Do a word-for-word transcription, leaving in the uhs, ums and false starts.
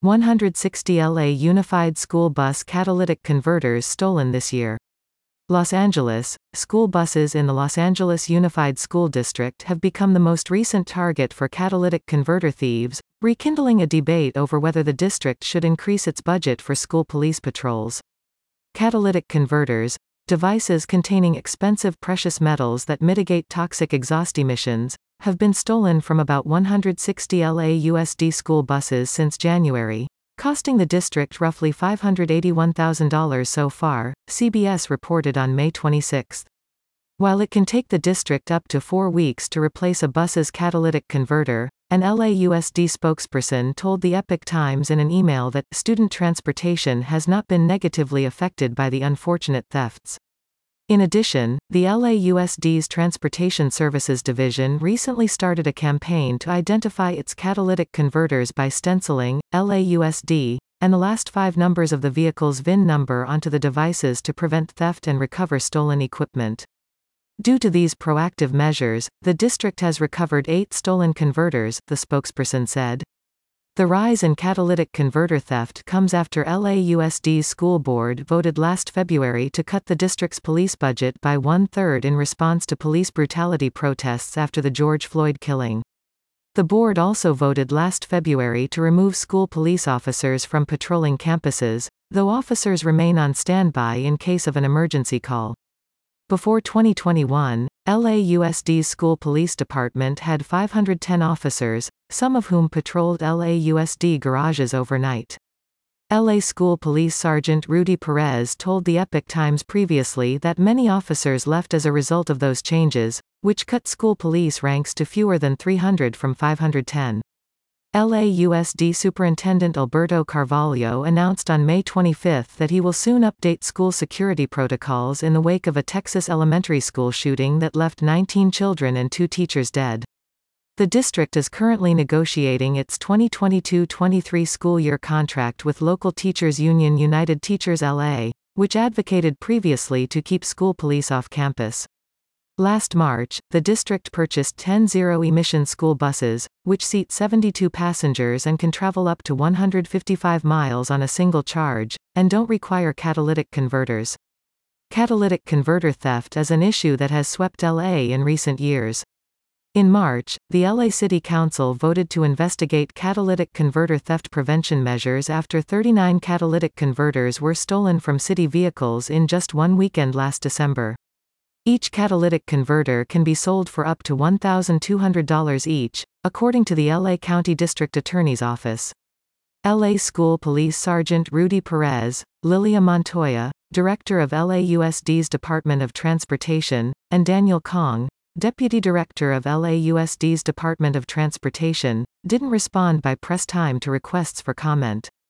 one hundred sixty L A Unified School Bus catalytic converters stolen this year. Los Angeles, school buses in the Los Angeles Unified School District have become the most recent target for catalytic converter thieves, rekindling a debate over whether the district should increase its budget for school police patrols. Catalytic converters, devices containing expensive precious metals that mitigate toxic exhaust emissions, have been stolen from about one hundred sixty L A U S D school buses since January, costing the district roughly five hundred eighty-one thousand dollars so far, C B S reported on May twenty-sixth. While it can take the district up to four weeks to replace a bus's catalytic converter, an L A U S D spokesperson told the Epoch Times in an email that student transportation has not been negatively affected by the unfortunate thefts. In addition, the L A U S D's Transportation Services Division recently started a campaign to identify its catalytic converters by stenciling L A U S D and the last five numbers of the vehicle's V I N number onto the devices to prevent theft and recover stolen equipment. Due to these proactive measures, the district has recovered eight stolen converters, the spokesperson said. The rise in catalytic converter theft comes after L A U S D's school board voted last February to cut the district's police budget by one-third in response to police brutality protests after the George Floyd killing. The board also voted last February to remove school police officers from patrolling campuses, though officers remain on standby in case of an emergency call. Before twenty twenty-one, L A U S D's school police department had five hundred ten officers, some of whom patrolled L A U S D garages overnight. L A School Police Sergeant Rudy Perez told the Epoch Times previously that many officers left as a result of those changes, which cut school police ranks to fewer than three hundred from five hundred ten. L A U S D Superintendent Alberto Carvalho announced on May twenty-fifth that he will soon update school security protocols in the wake of a Texas elementary school shooting that left nineteen children and two teachers dead. The district is currently negotiating its twenty twenty-two twenty-three school year contract with local teachers union United Teachers L A, which advocated previously to keep school police off campus. Last March, the district purchased ten zero-emission school buses, which seat seventy-two passengers and can travel up to one hundred fifty-five miles on a single charge, and don't require catalytic converters. Catalytic converter theft is an issue that has swept L A in recent years. In March, the L A City Council voted to investigate catalytic converter theft prevention measures after thirty-nine catalytic converters were stolen from city vehicles in just one weekend last December. Each catalytic converter can be sold for up to one thousand two hundred dollars each, according to the L A County District Attorney's Office. L A School Police Sergeant Rudy Perez, Lilia Montoya, Director of L A U S D's Department of Transportation, and Daniel Kong, Deputy Director of L A U S D's Department of Transportation, didn't respond by press time to requests for comment.